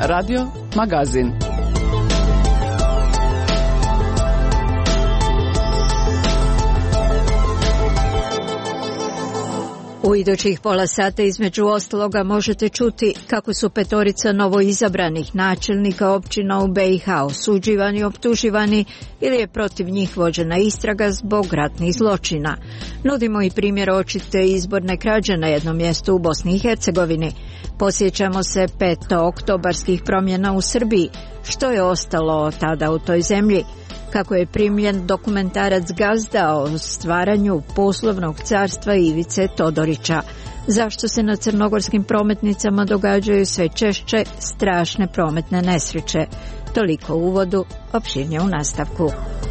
Radio Magazin. U idućih pola sata između ostaloga možete čuti kako su 5 novoizabranih načelnika općina u BiH osuđivani, optuživani ili je protiv njih vođena istraga zbog ratnih zločina. Nudimo i primjer očite izborne krađe na jednom mjestu u Bosni i Hercegovini. Posjećamo se 5. oktobarskih promjena u Srbiji. Što je ostalo tada u toj zemlji? Kako je primljen dokumentarac Gazda o stvaranju poslovnog carstva Ivice Todorića? Zašto se na crnogorskim prometnicama događaju sve češće strašne prometne nesreće? Toliko u uvodu, opširnije u nastavku.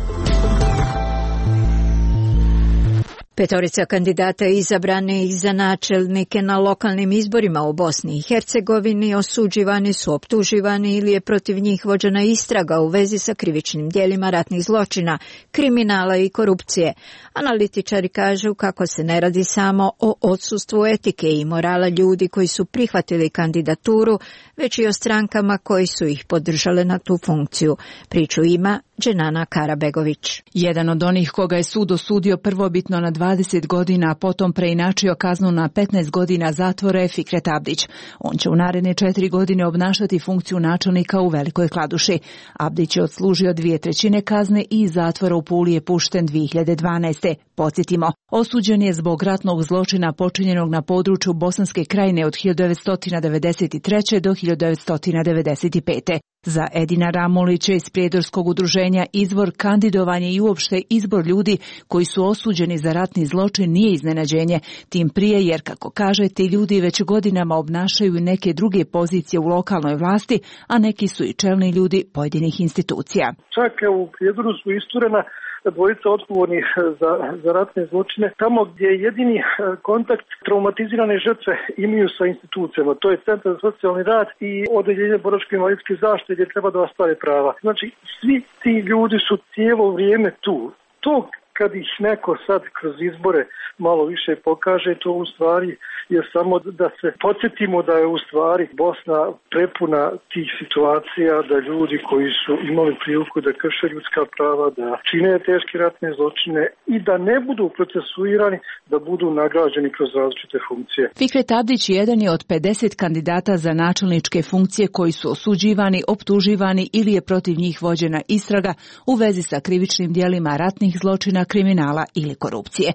5 kandidata izabranih za načelnike na lokalnim izborima u Bosni i Hercegovini osuđivani su, optuživani ili je protiv njih vođena istraga u vezi sa krivičnim djelima ratnih zločina, kriminala i korupcije. Analitičari kažu kako se ne radi samo o odsustvu etike i morala ljudi koji su prihvatili kandidaturu, već i o strankama koji su ih podržale na tu funkciju. Priču ima Dženana Karabegović. Jedan od onih koga je sud osudio prvobitno na 20 godina, a potom preinačio kaznu na 15 godina zatvora je Fikret Abdić. On će u naredne 4 godine obnašati funkciju načelnika u Velikoj Kladuši. Abdić je odslužio 2/3 kazne i iz zatvora u Puli je pušten 2012. Podsjetimo, osuđen je zbog ratnog zločina počinjenog na području Bosanske Krajine od 1993. do 1995. Za Edina Ramulića iz Prijedorskog udruženja Izvor, kandidovanje i uopšte izbor ljudi koji su osuđeni za ratni zločin nije iznenađenje, tim prije jer, kako kaže, ti ljudi već godinama obnašaju neke druge pozicije u lokalnoj vlasti, a neki su i čelni ljudi pojedinih institucija. Čak u Prijedoru su isturena dvojica odgovornih za ratne zločine, tamo gdje je jedini kontakt traumatizirane žrtve imaju sa institucijama. To je Centar za socijalni rad i Odeljenje boračko-invalidske zaštite gdje treba da ostvare prava. Znači, svi ti ljudi su cijelo vrijeme tu. To kad ih neko sad kroz izbore malo više pokaže, to u stvari je samo da se podsjetimo da je u stvari Bosna prepuna tih situacija, da ljudi koji su imali priliku da krše ljudska prava, da čine teške ratne zločine i da ne budu procesuirani, da budu nagrađeni kroz različite funkcije. Fikret Abdić jedan je od 50 kandidata za načelničke funkcije koji su osuđivani, optuživani ili je protiv njih vođena istraga u vezi sa krivičnim djelima ratnih zločina, kriminala ili korupcije.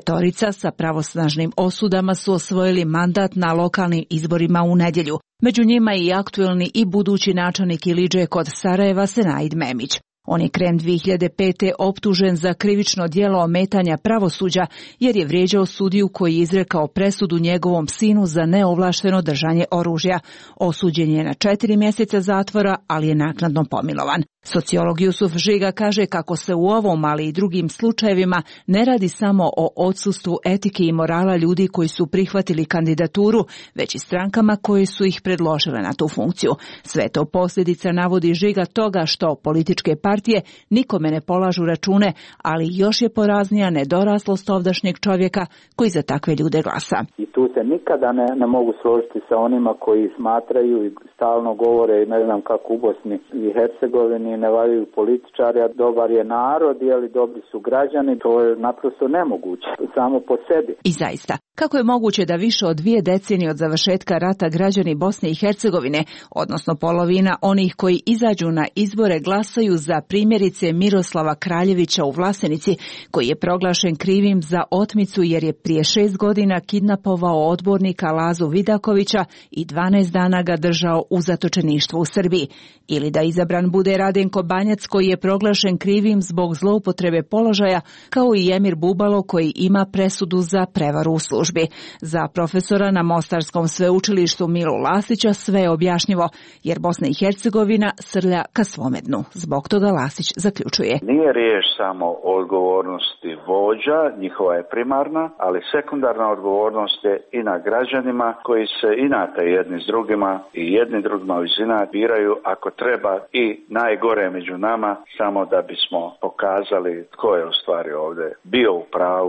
5 sa pravosnažnim osudama su osvojili mandat na lokalnim izborima u nedjelju. Među njima i aktuelni i budući načelnik Ilidže kod Sarajeva Senaid Memić. On je krajem 2005. optužen za krivično djelo ometanja pravosuđa jer je vrijeđao sudiju koji je izrekao presudu njegovom sinu za neovlašteno držanje oružja. Osuđen je na 4 mjeseca zatvora, ali je naknadno pomilovan. Sociolog Jusuf Žiga kaže kako se u ovom, ali i drugim slučajevima ne radi samo o odsustvu etike i morala ljudi koji su prihvatili kandidaturu, već i strankama koje su ih predložile na tu funkciju. Sve to posljedica, navodi Žiga, toga što političke partije nikome ne polažu račune, ali još je poraznija nedoraslost ovdašnjeg čovjeka koji za takve ljude glasa. I tu se nikada ne mogu složiti sa onima koji smatraju i stalno govore, ne znam kako u Bosni i Hercegovini, ne valjaju političari, a dobar je narod, jeli dobri su građani, to je naprosto nemoguće, samo po sebi. I zaista, kako je moguće da više od 2 decenije od završetka rata građani Bosne i Hercegovine, odnosno polovina onih koji izađu na izbore, glasaju za primjerice Miroslava Kraljevića u Vlasenici, koji je proglašen krivim za otmicu jer je prije 6 godina kidnapovao odbornika Lazu Vidakovića i 12 dana ga držao u zatočeništvu u Srbiji. Ili da izabran bude Radenko Banjac, koji je proglašen krivim zbog zloupotrebe položaja, kao i Emir Bubalo koji ima presudu za prevaru u službi. Za profesora na Mostarskom sveučilištu Milu Lasića sve je objašnjivo, jer Bosna i Hercegovina srlja ka svome dnu. Zbog toga Lasić zaključuje. Nije riječ samo o odgovornosti vođa, njihova je primarna, ali sekundarna odgovornost je i na građanima koji se inate jedni s drugima i jedni drugima iz inata biraju ako treba i najgore među nama, samo da bismo pokazali tko je u stvari ovdje bio u pravu,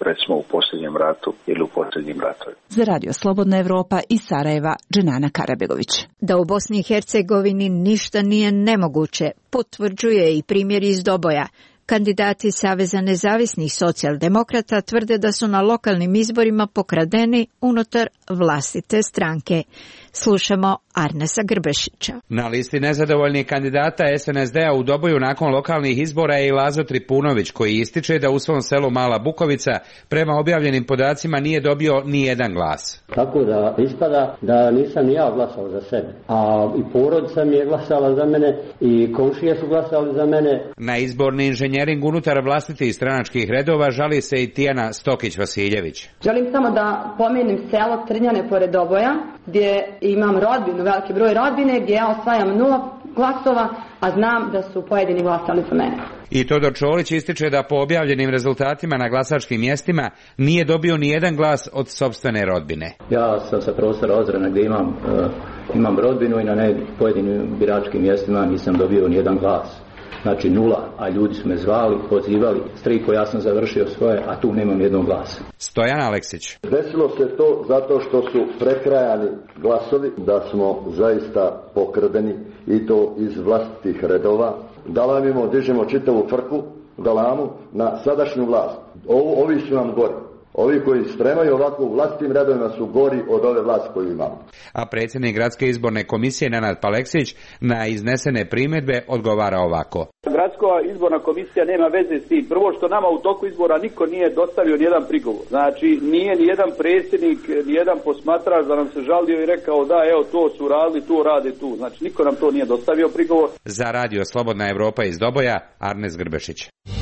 recimo u posljednjem ratu ili u posljednjim ratovima. Za Radio Slobodna Evropa iz Sarajeva, Dženana Karabegović. Da u Bosni i Hercegovini ništa nije nemoguće, potvrđuje i primjer iz Doboja. Kandidati Saveza nezavisnih socijaldemokrata tvrde da su na lokalnim izborima pokradeni unutar vlastite stranke. Slušamo Arnesa Grbešića. Na listi nezadovoljnih kandidata SNSD-a u Doboju nakon lokalnih izbora je i Lazo Tripunović, koji ističe da u svom selu Mala Bukovica prema objavljenim podacima nije dobio ni jedan glas. Tako da ispada da nisam ni ja glasao za sebe, a i porodica mi je glasala za mene i komšije su glasali za mene. Na izborni inženjering unutar vlastitih stranačkih redova žali se i Tijana Stokić-Vasiljević. Želim samo da pomenem selo Trnjane pored Doboja, gdje imam rodbinu, veliki broj rodbine, gdje ja osvajam 0 glasova, a znam da su pojedini glasali za mene. I Todor Čolić ističe da po objavljenim rezultatima na glasačkim mjestima nije dobio ni jedan glas od sopstvene rodbine. Ja sam sa prostora Ozrena gdje imam rodbinu i na pojedinim biračkim mjestima nisam dobio ni jedan glas. Znači 0, a ljudi su me zvali, pozivali, striko ja sam završio svoje, a tu nemam jednog glasa. Stojan Aleksić. Desilo se to zato što su prekrajani glasovi, da smo zaista pokradeni i to iz vlastitih redova. Dalamimo, dižemo čitavu frku, galamu na sadašnju vlast. Ovi su nam gori. Ovi koji spremaju ovako u vlastitim redovima su gori od ove vlasti koju imamo. A predsjednik Gradske izborne komisije Nenad Paleksić na iznesene primjedbe odgovara ovako. Gradska izborna komisija nema veze s tim. Prvo što nama u toku izbora niko nije dostavio ni jedan prigovor. Znači nije ni jedan predsjednik, ni jedan posmatrač da nam se žalio i rekao da evo to su radili, to rade tu. Znači niko nam to nije dostavio prigovor. Za Radio Slobodna Evropa iz Doboja, Arnes Grbešić.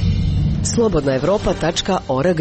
slobodnaevropa.org.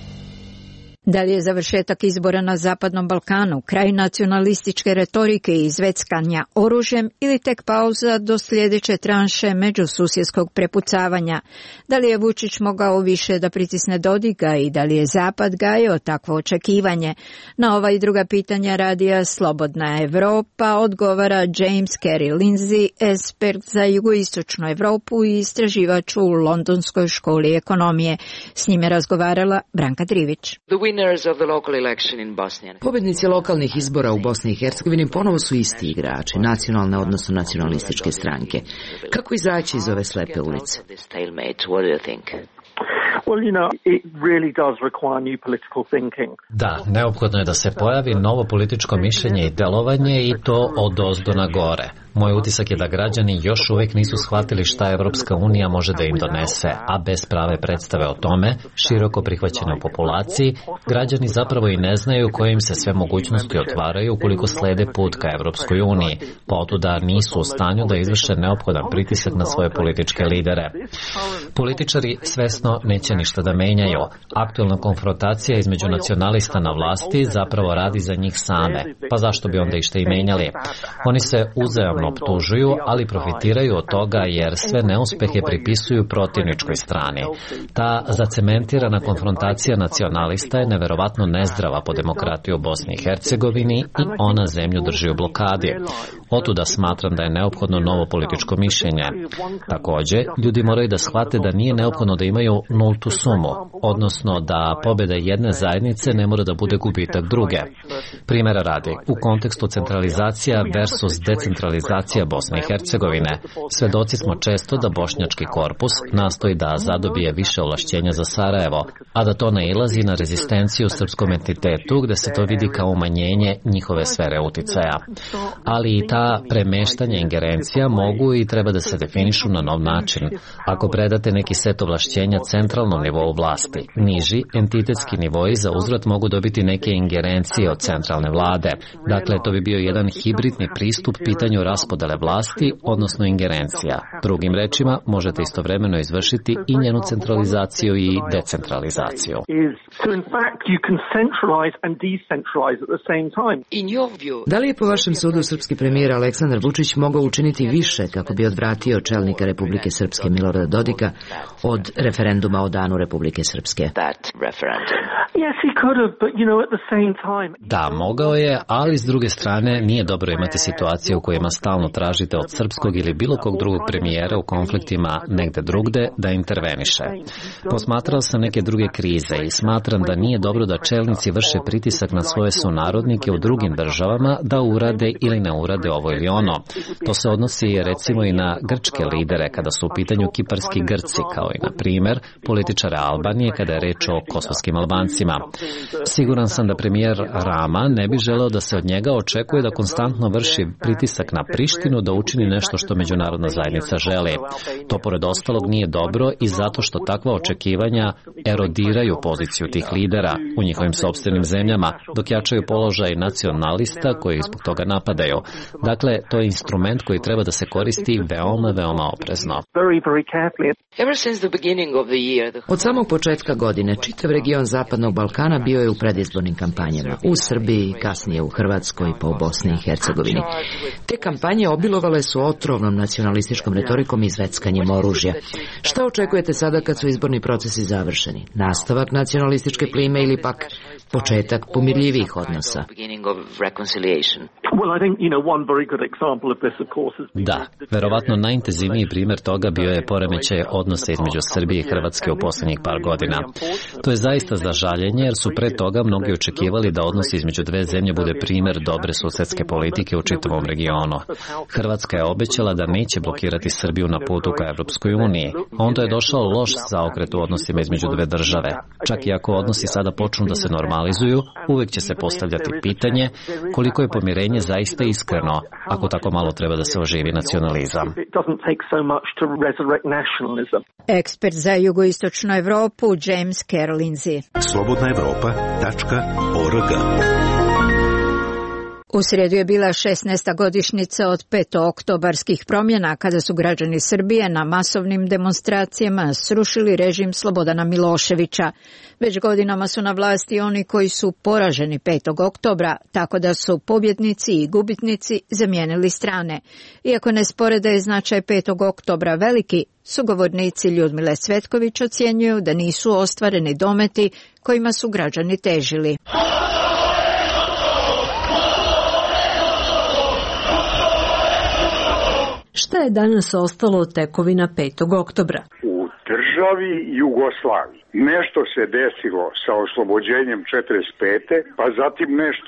Da li je završetak izbora na Zapadnom Balkanu kraj nacionalističke retorike i izveckanja oružjem ili tek pauza do sljedeće tranše međususjedskog prepucavanja? Da li je Vučić mogao više da pritisne Dodika i da li je Zapad gajio takvo očekivanje? Na ova i druga pitanja radija Slobodna Evropa odgovara James Carey Lindsay, ekspert za jugoistočnu Evropu i istraživač u Londonskoj školi ekonomije. S njime razgovarala Branka Trivić. Pobjednici lokalnih izbora u Bosni i Hercegovini ponovo su isti igrači, nacionalne odnosno nacionalističke stranke. Kako izaći iz ove slepe ulice? Da, neophodno je da se pojavi novo političko mišljenje i delovanje i to od ozdo na gore. Moj utisak je da građani još uvijek nisu shvatili šta Evropska unija može da im donese, a bez prave predstave o tome, široko prihvaćene u populaciji, građani zapravo i ne znaju koje im se sve mogućnosti otvaraju ukoliko slede put ka Evropskoj uniji, pa otuda nisu u stanju da izvrše neophodan pritisak na svoje političke lidere. Političari svesno neće ništa da menjaju. Aktualna konfrontacija između nacionalista na vlasti zapravo radi za njih same, pa zašto bi onda išta i menjali? Oni se uzajamno optužuju, ali profitiraju od toga jer sve neuspehe pripisuju protivničkoj strani. Ta zacementirana konfrontacija nacionalista je neverovatno nezdrava po demokratiju u Bosni i Hercegovini i ona zemlju drži u blokadi. Otuda smatram da je neophodno novo političko mišljenje. Također, ljudi moraju da shvate da nije neophodno da imaju nultu sumu, odnosno da pobjeda jedne zajednice ne mora da bude gubitak druge. Primjera radi, u kontekstu centralizacija versus decentralizacija Bosne i Hercegovine, svedoci smo često da bošnjački korpus nastoji da zadobije više ovlašćenja za Sarajevo, a da to nailazi na rezistenciju srpskom entitetu gde se to vidi kao umanjenje njihove sfere uticaja. Ali i ta premeštanja ingerencija mogu i treba da se definišu na nov način. Ako predate neki set ovlašćenja centralnom nivou vlasti, niži entitetski nivoi za uzvrat mogu dobiti neke ingerencije od centralne vlade. Dakle, to bi bio jedan hibridni pristup pitanju raspodele vlasti, odnosno ingerencija. Drugim rečima, možete istovremeno izvršiti i njenu centralizaciju i decentralizaciju. Da li je po vašem sudu srpski premijer Aleksandar Vučić mogao učiniti više kako bi odvratio čelnika Republike Srpske Milorada Dodika od referenduma o danu Republike Srpske? Da, mogao je, ali s druge strane nije dobro imati situaciju u kojima stalno stalno tražite od srpskog ili bilo kog drugog premijera u konfliktima negde drugde da interveniše. Posmatrao sam neke druge krize i smatram da nije dobro da čelnici vrše pritisak na svoje sunarodnike u drugim državama da urade ili ne urade ovo ili ono. To se odnosi recimo i na grčke lidere kada su u pitanju kiparski Grci, kao i na primjer političare Albanije kada je reč o kosovskim Albancima. Siguran sam da premijer Rama ne bi želeo da se od njega očekuje da konstantno vrši pritisak na Prištinu da učini nešto što međunarodna zajednica želi. To pored ostalog nije dobro i zato što takva očekivanja erodiraju poziciju tih lidera u njihovim sopstvenim zemljama, dok jačaju položaj nacionalista koji zbog toga napadaju. Dakle, to je instrument koji treba da se koristi veoma oprezno. Od samog početka godine čitav region Zapadnog Balkana bio je u predizbornim kampanjama. U Srbiji, kasnije u Hrvatskoj, pa u Bosni i Hercegovini. Te kampanje obilovale su otrovnom nacionalističkom retorikom i zveckanjem oružja. Šta očekujete sada kad su izborni procesi završeni? Nastavak nacionalističke plime ili pak početak pomirljivih odnosa? Da, verovatno najintenzivniji primjer toga bio je poremećaj odnosa između Srbije i Hrvatske u posljednjih par godina. To je zaista za žaljenje jer su pre toga mnogi očekivali da odnos između dve zemlje bude primjer dobre susedske politike u čitavom regionu. Hrvatska je obećala da neće blokirati Srbiju na putu ka Evropskoj uniji. Onda je došao loš zaokret u odnosima između dve države. Čak i ako odnosi sada počnu da se normalizuju, uvijek će se postavljati pitanje koliko je pomirenje zaista iskreno, ako tako malo treba da se oživi nacionalizam. Ekspert za jugoistočnu Evropu James Carlinzi. slobodnaevropa.org. U srijedu je bila 16. godišnjica od petooktobarskih promjena kada su građani Srbije na masovnim demonstracijama srušili režim Slobodana Miloševića. Već godinama su na vlasti oni koji su poraženi 5. oktobra, tako da su pobjednici i gubitnici zamijenili strane. Iako ne spore da je značaj 5. oktobra veliki, sugovornici Ljudmile Cvetković ocjenjuju da nisu ostvareni dometi kojima su građani težili. Šta je danas ostalo od tekovina 5. oktobra? U državi Jugoslaviji nešto se desilo sa oslobođenjem 45. pa zatim nešto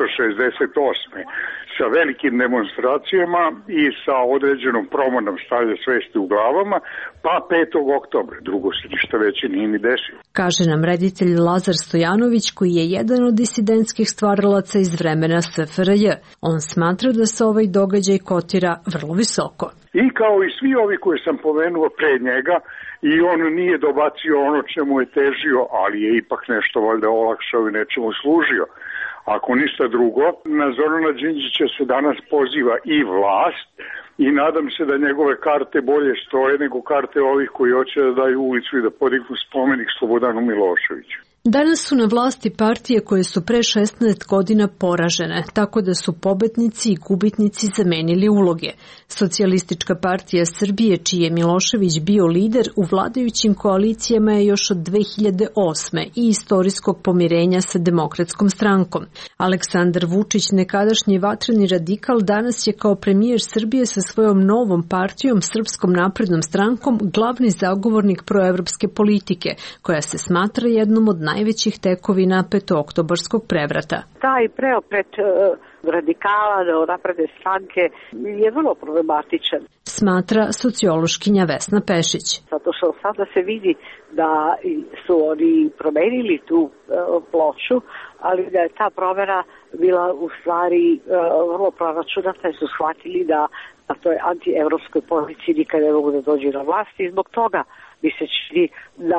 68. sa velikim demonstracijama i sa određenom promenom stanja svesti u glavama, pa 5. oktobra. Drugo se ništa veće nije ni desilo. Kaže nam reditelj Lazar Stojanović, koji je jedan od disidentskih stvaralaca iz vremena SFRJ. On smatra da se ovaj događaj kotira vrlo visoko. I kao i svi ovi koje sam pomenuo pre njega, i on nije dobacio ono čemu je težio, ali je ipak nešto valjda olakšao i nečemu služio. Ako ništa drugo, na Zorana Đinđića se danas poziva i vlast i nadam se da njegove karte bolje stoje nego karte ovih koji hoće da daju ulicu i da podignu spomenik Slobodanu Miloševiću. Danas su na vlasti partije koje su pre 16 godina poražene, tako da su pobednici i gubitnici zamenili uloge. Socijalistička partija Srbije, čiji je Milošević bio lider u vladajućim koalicijama je još od 2008. i istorijskog pomirenja sa Demokratskom strankom. Aleksandar Vučić, nekadašnji vatreni radikal, danas je kao premijer Srbije sa svojom novom partijom, Srpskom naprednom strankom, glavni zagovornik proevropske politike, koja se smatra jednom od najvećih tekovina petooktobarskog prevrata. Taj preokret radikala do napredne stranke je vrlo problematičan. Smatra sociološkinja Vesna Pešić. Zato što sada se vidi da su oni promenili tu ploču, ali da je ta promjena bila u stvari vrlo proračunata jer su shvatili da to je anti-evropskoj policiji nikad ne mogu da dođu na vlast i zbog toga mi se čini da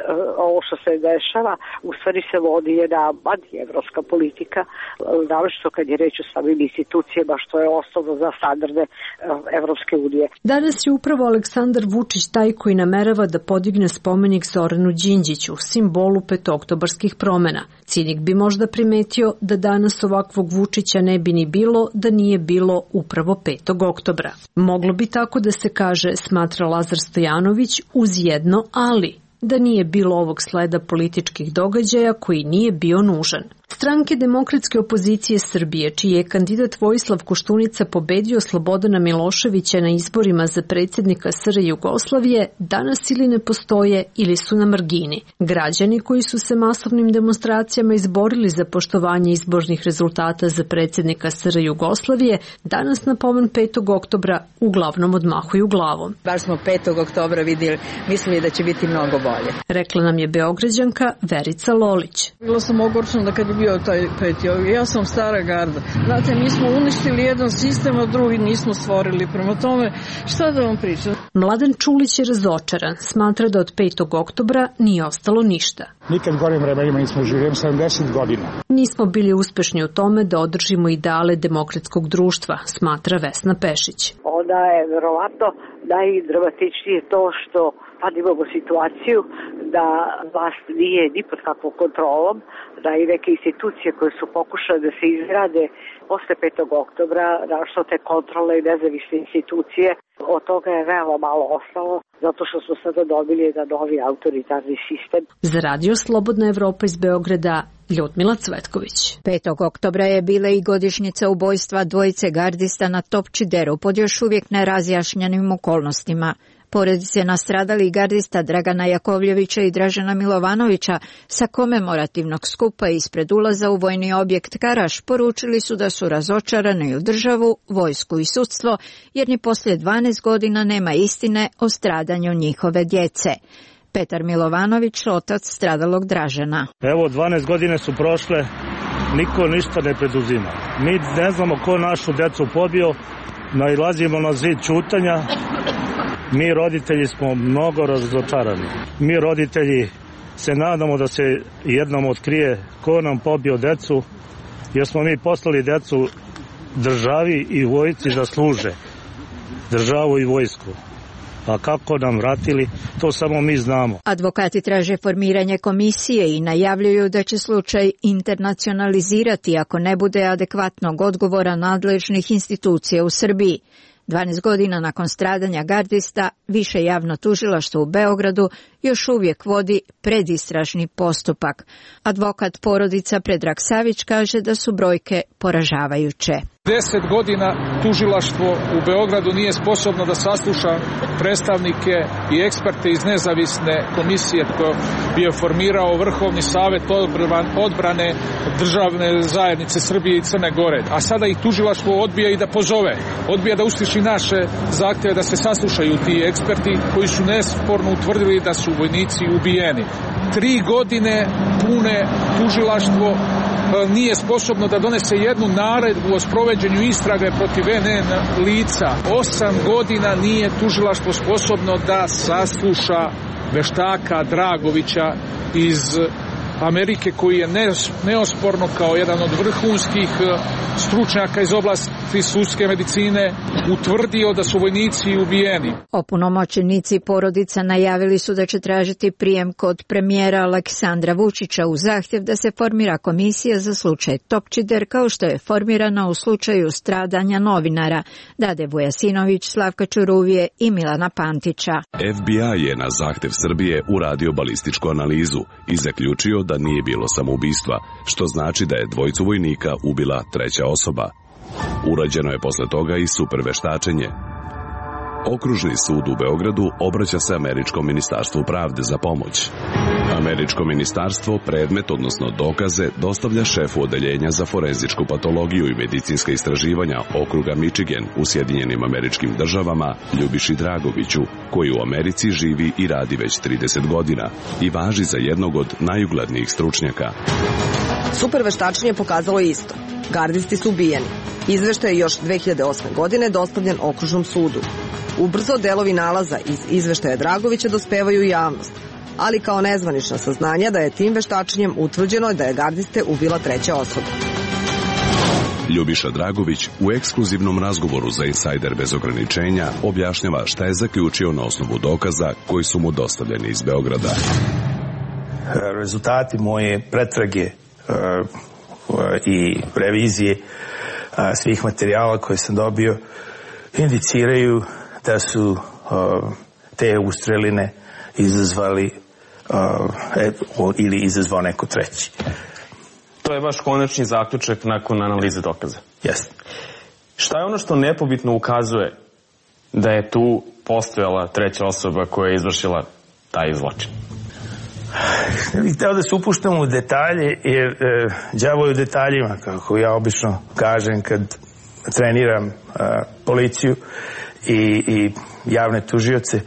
ovo što se dešava u stvari se vodi jedna anti-evropska politika, naročito kad je reč o samim institucijama što je osnovno za standarde Evropske unije. Danas je upravo Aleksandar Vučić taj koji namerava da podigne spomenik Zoranu Đinđiću, simbolu petooktobarskih promena. Cinik bi možda primetio da danas ovakvog Vučića ne bi ni bilo da nije bilo upravo 5. oktobra. Moglo bi tako da se kaže, smatra Lazar Stojanović, uz jedno ali, da nije bilo ovog sleda političkih događaja koji nije bio nužan. Stranke demokratske opozicije Srbije, čiji je kandidat Vojislav Koštunica pobedio Slobodana Miloševića na izborima za predsjednika SR Jugoslavije, danas ili ne postoje ili su na margini. Građani koji su se masovnim demonstracijama izborili za poštovanje izbornih rezultata za predsjednika SR Jugoslavije, danas na pomen 5. oktobra uglavnom odmahuju glavom. Baš smo 5. oktobra mislili da će biti mnogo bolje. Rekla nam je Beograđanka Verica Lolić. Bila sam ogorčena da kad je bio taj 5. Ja sam stara garda. Znate, mi smo uništili jedan sistem, a drugi nismo stvorili. Prema tome, šta da vam pričam? Mladen Čulić je razočaran. Smatra da od 5. oktobra nije ostalo ništa. Nikad gorim vremenima nismo živjeli 70 godina. Nismo bili uspešni u tome da održimo ideale demokratskog društva, smatra Vesna Pešić. Onda je verovatno najdramatičnije to što sad imamo situaciju da vlast nije ni pod kakvom kontrolom, da i neke institucije koje su pokušale da se izgrade posle 5. oktobra, našto te kontrole i nezavisne institucije, od toga je veoma malo ostalo, zato što smo sada dobili jedan novi autoritarni sistem. Za Radio Slobodna Evropa iz Beograda, Ljudmila Cvetković. 5. oktobra je bila i godišnjica ubojstva dvojice gardista na Topčideru pod još uvijek nerazjašnjenim okolnostima. Porodice nastradalih gardista Dragana Jakovljevića i Dražena Milovanovića sa komemorativnog skupa ispred ulaza u vojni objekt Karaš poručili su da su razočarani u državu, vojsku i sudstvo, jer ni poslije 12 godina nema istine o stradanju njihove djece. Petar Milovanović, otac stradalog Dražena. Evo, 12 godine su prošle, niko ništa ne preduzima. Mi ne znamo ko našu djecu pobio, nailazimo na zid ćutanja. Mi roditelji smo mnogo razočarani. Mi roditelji se nadamo da se jednom otkrije ko nam pobio decu, jer smo mi poslali decu državi i vojsci da služe državu i vojsku. A kako nam vratili, to samo mi znamo. Advokati traže formiranje komisije i najavljuju da će slučaj internacionalizirati ako ne bude adekvatnog odgovora nadležnih institucija u Srbiji. 12 godina nakon stradanja gardista, Više javno tužilaštvo u Beogradu još uvijek vodi predistražni postupak. Advokat porodica Predrag Savić kaže da su brojke poražavajuće. 10 godina tužilaštvo u Beogradu nije sposobno da sasluša predstavnike i eksperte iz nezavisne komisije koje bi formirao Vrhovni savet odbrane državne zajednice Srbije i Crne Gore. A sada ih tužilaštvo odbija i da pozove. Odbija da usliši naše zahtjeve da se saslušaju ti eksperti koji su nesporno utvrdili da su vojnici ubijeni. 3 godine pune tužilaštvo nije sposobno da donese jednu naredbu o sprovođenju istrage protiv NN lica. 8 godina nije tužilaštvo sposobno da sasluša veštaka Dragovića iz Amerike, koji je neosporno kao jedan od vrhunskih stručnjaka iz oblasti sudske medicine utvrdio da su vojnici ubijeni. Opunomoćenici porodica najavili su da će tražiti prijem kod premijera Aleksandra Vučića u zahtjev da se formira komisija za slučaj Topčider, kao što je formirana u slučaju stradanja novinara Dade Vujasinović, Slavka Čuruvije i Milana Pantića. FBI je na zahtjev Srbije uradio balističku analizu i zaključio da nije bilo samoubistva, što znači da je dvojicu vojnika ubila treća osoba. Urađeno je posle toga i superveštačenje. Okružni sud u Beogradu obraća se Američkom ministarstvu pravde za pomoć. Američko ministarstvo predmet, odnosno dokaze, dostavlja šefu odeljenja za forenzičku patologiju i medicinska istraživanja okruga Michigan u Sjedinjenim Američkim Državama Ljubiši Dragoviću, koji u Americi živi i radi već 30 godina i važi za jednog od najuglednijih stručnjaka. Superveštačenje pokazalo isto. Gardisti su ubijeni. Izveštaj je još 2008. godine dostavljen okružnom sudu. Ubrzo delovi nalaza iz izveštaja Dragovića dospevaju u javnost, ali kao nezvanična saznanja da je tim veštačenjem utvrđeno da je gardiste ubila treća osoba. Ljubiša Dragović u ekskluzivnom razgovoru za Insajder bez ograničenja objašnjava šta je zaključio na osnovu dokaza koji su mu dostavljeni iz Beograda. Rezultati moje pretrage i revizije svih materijala koje sam dobio indiciraju da su te ustreline izazvali ili izazvao neko treći. To je vaš konačni zaključak nakon analize dokaza. Jeste. Šta je ono što nepobitno ukazuje da je tu postojala treća osoba koja je izvršila taj zločin? Ne bih hteo da se upuštamo u detalje, jer đavo je u detaljima, kako ja obično kažem kad treniram policiju i javne tužioce.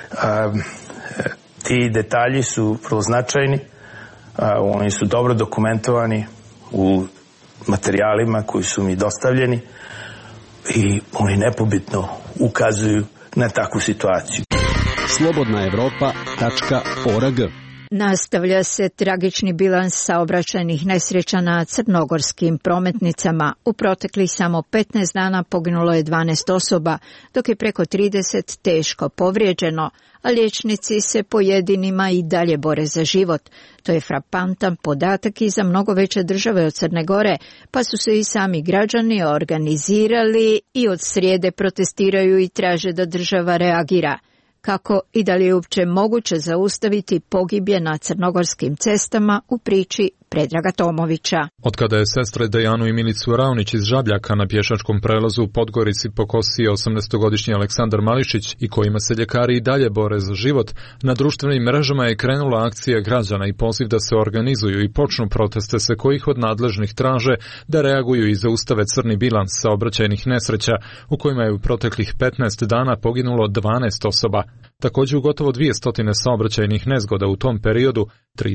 Ti detalji su vrlo značajni, oni su dobro dokumentovani u materijalima koji su mi dostavljeni i oni nepobitno ukazuju na takvu situaciju. Slobodnaevropa.org. Nastavlja se tragični bilans saobraćajnih nesreća na crnogorskim prometnicama. U proteklih samo 15 dana poginulo je 12 osoba, dok je preko 30 teško povrijeđeno, a liječnici se pojedinima i dalje bore za život. To je frapantan podatak i za mnogo veće države od Crne Gore, pa su se i sami građani organizirali i od srijede protestiraju i traže da država reagira. Kako i da li je uopće moguće zaustaviti pogibje na crnogorskim cestama, u priči Predraga Tomovića. Otkada je sestre Dejanu i Milicu Raunić iz Žabljaka na pješačkom prelazu u Podgorici pokosio 18-godišnji Aleksandar Mališić i kojima se ljekari i dalje bore za život, na društvenim mrežama je krenula akcija građana i poziv da se organizuju i počnu proteste se kojih od nadležnih traže da reaguju i zaustave crni bilans saobraćajnih nesreća u kojima je u proteklih 15 dana poginulo 12 osoba. Također u gotovo 200 saobraćajnih nezgoda u tom periodu,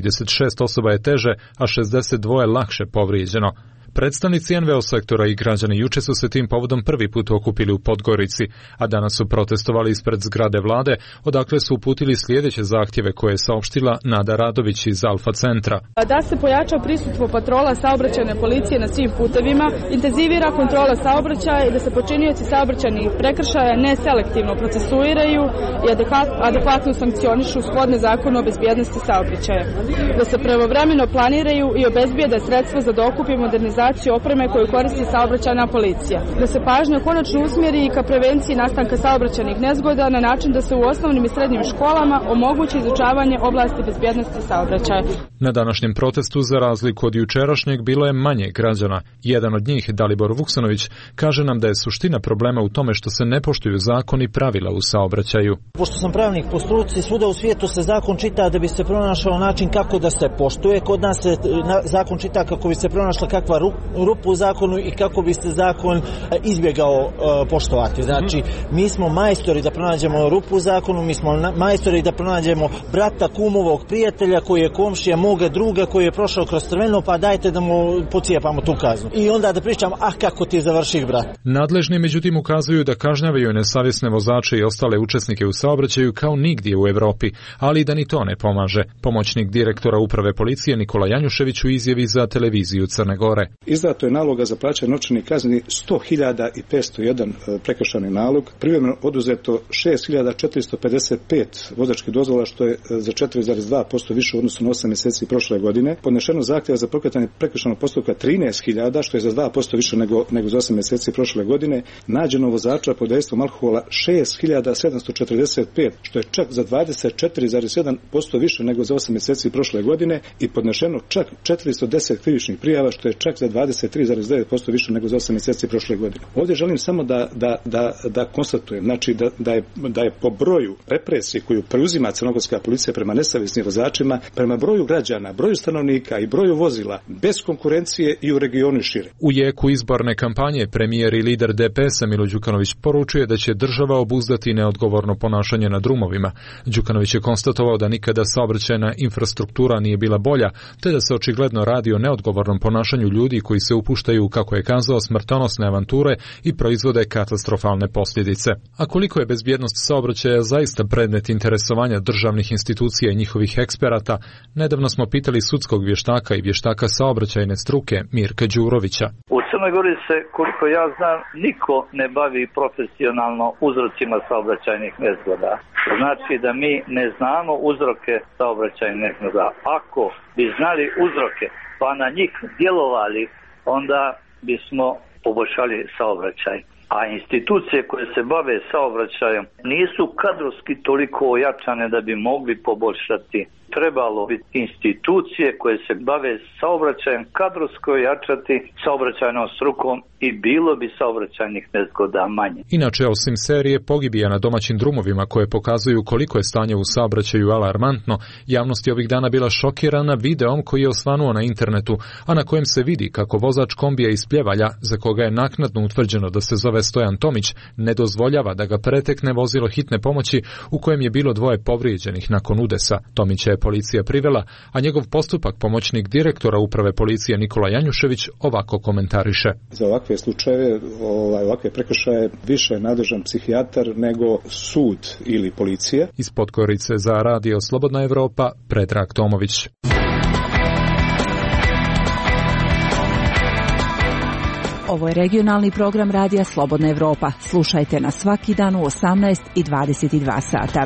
36 osoba je teže, a 62 lakše povrijeđeno. Predstavnici NVO sektora i građani juče su se tim povodom prvi put okupili u Podgorici, a danas su protestovali ispred zgrade vlade, odakle su uputili sljedeće zahtjeve koje je saopštila Nada Radović iz Alfa centra. Da se pojača prisustvo patrola saobraćajne policije na svim putevima, intenzivira kontrola saobraćaja i da se počinioci saobraćajnih prekršaja neselektivno procesuiraju i adekvatno sankcionišu shodno Zakonu o bezbjednosti saobraćaja. Da se pravovremeno planiraju i obezbijede sredstva za dokup i modernizaciju opreme koju koristi saobraćajna policija. Da se pažnja konačno usmjeri i ka prevenciji nastanka saobraćajnih nezgoda na način da se u osnovnim i srednjim školama omogući izučavanje oblasti bezbjednosti saobraćaja. Na današnjem protestu, za razliku od jučerašnjeg, bilo je manje građana. Jedan od njih, Dalibor Vuksanović, kaže nam da je suština problema u tome što se ne poštuju zakoni i pravila u saobraćaju. Pošto sam pravnik po struci, svuda u svijetu se zakon čita da bi se pronašao način kako da se poštuje. Kod nas se zakon čita kako bi se pronašla kakva rupu u zakonu i kako bi se zakon izbjegao poštovati. Znači, mi smo majstori da pronađemo rupu u zakonu, mi smo majstori da pronađemo brata, kumovog prijatelja koji je komšija moga druga koji je prošao kroz crveno, pa dajte da mu pocijepamo tu kaznu. I onda da pričamo, kako ti je završih brat. Nadležni međutim ukazuju da kažnjavaju nesavjesne vozače i ostale učesnike u saobraćaju kao nigdje u Europi, ali da ni to ne pomaže. Pomoćnik direktora uprave policije Nikola Janjušević u izjavi za televiziju Crne Gore. Izdato je naloga za plaćanje novčanih kazni 100.501 prekršajni nalog, privremeno oduzeto 6.455 vozačkih dozvola, što je za 4,2% više u odnosu na 8 mjeseci prošle godine. Podnešeno zahtjeva za pokretanje prekršajnog postupka 13.000, što je za 2% više nego za 8 mjeseci prošle godine. Nađeno vozača pod dejstvom alkohola 6.745, što je čak za 24,7% više nego za 8 mjeseci prošle godine, i podnešeno čak 410 krivičnih prijava, što je čak za 23,9% više nego za 8 mjeseci prošle godine. Ovdje želim samo da konstatujem, znači da je po broju represije koju preuzima crnogorska policija prema nesavjesnim vozačima, prema broju građana, broju stanovnika i broju vozila, bez konkurencije i u regionu i šire. U jeku izborne kampanje premijer i lider DPS-a Milo Đukanović poručuje da će država obuzdati neodgovorno ponašanje na drumovima. Đukanović je konstatovao da nikada saobraćajna infrastruktura nije bila bolja, te da se očigledno radi o neodgovornom ponašanju ljudi koji se upuštaju, kako je kazao, smrtonosne avanture i proizvode katastrofalne posljedice. A koliko je bezbjednost saobraćaja zaista predmet interesovanja državnih institucija i njihovih eksperata, nedavno smo pitali sudskog vještaka i vještaka saobraćajne struke Mirka Đurovića. U Crnoj Gori se, koliko ja znam, niko ne bavi profesionalno uzrocima saobraćajnih nezgoda. To znači da mi ne znamo uzroke saobraćajnih nezgoda. Ako bi znali uzroke pa na njih djelovali, onda bismo poboljšali saobraćaj. A institucije koje se bave saobraćajem nisu kadrovski toliko ojačane da bi mogli poboljšati trebalo biti institucije koje se bave saobraćajem, kadrovsko jačati saobraćajnom strukom i bilo bi saobraćajnih nezgoda manje. Inače, osim serije pogibija na domaćim drumovima koje pokazuju koliko je stanje u saobraćaju alarmantno, javnost je ovih dana bila šokirana videom koji je osvanuo na internetu, a na kojem se vidi kako vozač kombija iz Pljevalja, za koga je naknadno utvrđeno da se zove Stojan Tomić, ne dozvoljava da ga pretekne vozilo hitne pomoći u kojem je bilo 2 povrijeđenih nakon udesa. Tomića je policija privela, a njegov postupak pomoćnik direktora uprave policije Nikola Janjušević ovako komentariše. Za ovakve slučajeve, ovakve prekršaje više je nadležan psihijatar nego sud ili policija. Iz Podgorice za Radio Slobodna Evropa, Predrag Tomović. Ovo je regionalni program Radija Slobodna Evropa. Slušajte nas svaki dan u 18 i 22 sata.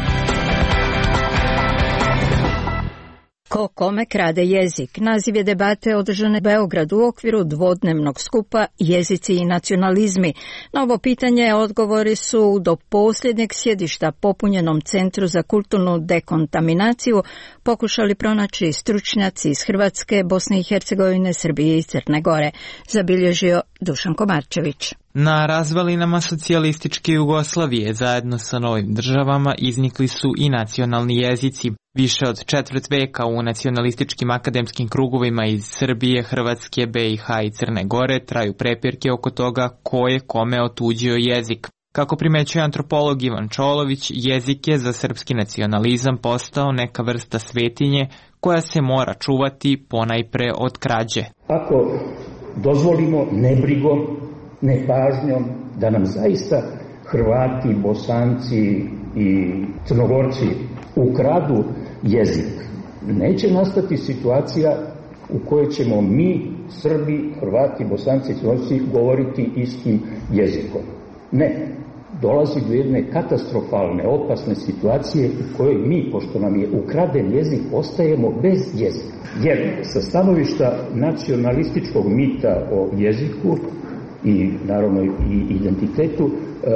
Ko kome krade jezik? Naziv je debate održane u Beogradu u okviru dvodnevnog skupa Jezici i nacionalizmi. Na ovo pitanje odgovori su do posljednjeg sjedišta popunjenom Centru za kulturnu dekontaminaciju pokušali pronaći stručnjaci iz Hrvatske, Bosne i Hercegovine, Srbije i Crne Gore, zabilježio Dušan Komarčević. Na razvalinama socijalističke Jugoslavije zajedno sa novim državama iznikli su i nacionalni jezici. Više od četvrt veka u nacionalističkim akademskim krugovima iz Srbije, Hrvatske, BiH i Crne Gore traju prepirke oko toga ko je kome otuđio jezik. Kako primećuje antropolog Ivan Čolović, jezik je za srpski nacionalizam postao neka vrsta svetinje koja se mora čuvati ponajpre od krađe. Ako dozvolimo nebrigom, nepažnjom da nam zaista Hrvati, Bosanci i Crnogorci ukradu jezik, neće nastati situacija u kojoj ćemo mi, Srbi, Hrvati, Bosanci i Crnogorci govoriti istim jezikom. Ne, dolazi do jedne katastrofalne, opasne situacije u kojoj mi, pošto nam je ukraden jezik, ostajemo bez jezika. Jer sa stanovišta nacionalističkog mita o jeziku i naravno i identitetu,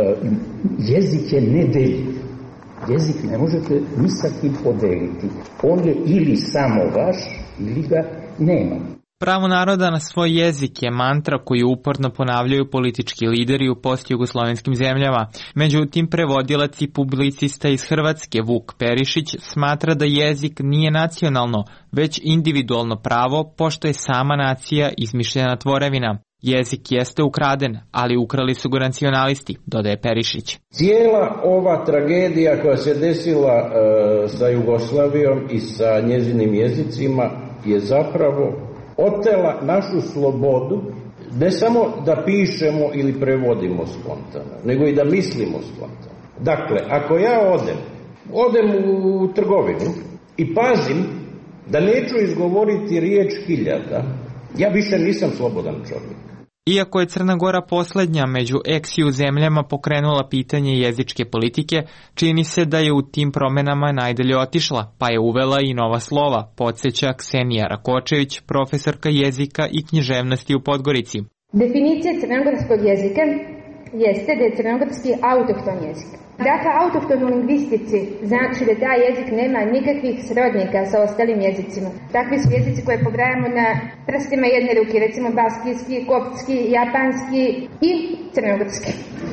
jezik je nedeljiv. Jezik ne možete ni sa kim podeliti. On je ili samo vaš, ili ga nema. Pravo naroda na svoj jezik je mantra koju uporno ponavljaju politički lideri u postjugoslovenskim zemljama. Međutim, prevodilac i publicista iz Hrvatske Vuk Perišić smatra da jezik nije nacionalno, već individualno pravo, pošto je sama nacija izmišljena tvorevina. Jezik jeste ukraden, ali ukrali su ga nacionalisti, dodaje Perišić. Cijela ova tragedija koja se desila sa Jugoslavijom i sa njezinim jezicima je zapravo otela našu slobodu, ne samo da pišemo ili prevodimo spontano, nego i da mislimo spontano. Dakle, ako ja odem u trgovinu i pazim da neću izgovoriti riječ hiljada, ja više nisam slobodan čovjek. Iako je Crna Gora posljednja među ex-ju zemljama pokrenula pitanje jezičke politike, čini se da je u tim promjenama najdalje otišla, pa je uvela i nova slova, podsjeća Ksenija Rakočević, profesorka jezika i književnosti u Podgorici. Definicija crnogorskog jezika jeste da je crnogorski autohton jezik. Dakle, autohton u lingvistici znači da taj jezik nema nikakvih srodnika sa ostalim jezicima. Takvi su jezici koje pobrajamo na prstima jedne ruke, recimo baskijski, koptski, japanski i crnogorski.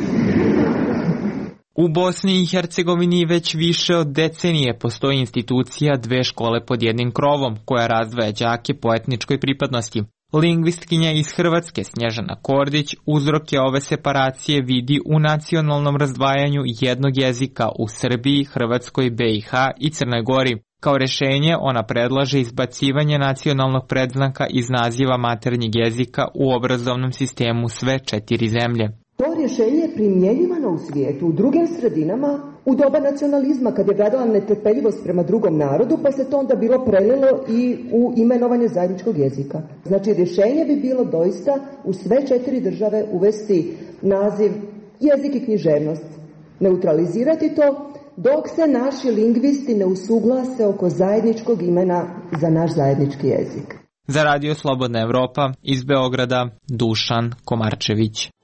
U Bosni i Hercegovini već više od decenije postoji institucija 2 škole pod jednim krovom koja razdvaja đake po etničkoj pripadnosti. Lingvistkinja iz Hrvatske Snježana Kordić uzroke ove separacije vidi u nacionalnom razdvajanju jednog jezika u Srbiji, Hrvatskoj, BiH i Crnoj Gori. Kao rješenje ona predlaže izbacivanje nacionalnog predznaka iz naziva maternjeg jezika u obrazovnom sistemu sve 4 zemlje. To rješenje je primjenjivano u svijetu, u drugim sredinama, u doba nacionalizma, kad je vladala netrpeljivost prema drugom narodu, pa se to onda bilo prelilo i u imenovanje zajedničkog jezika. Znači, rješenje bi bilo doista u sve 4 države uvesti naziv jezik i književnost, neutralizirati to, dok se naši lingvisti ne usuglase oko zajedničkog imena za naš zajednički jezik. Za Radio Slobodna Evropa iz Beograda, Dušan Komarčević.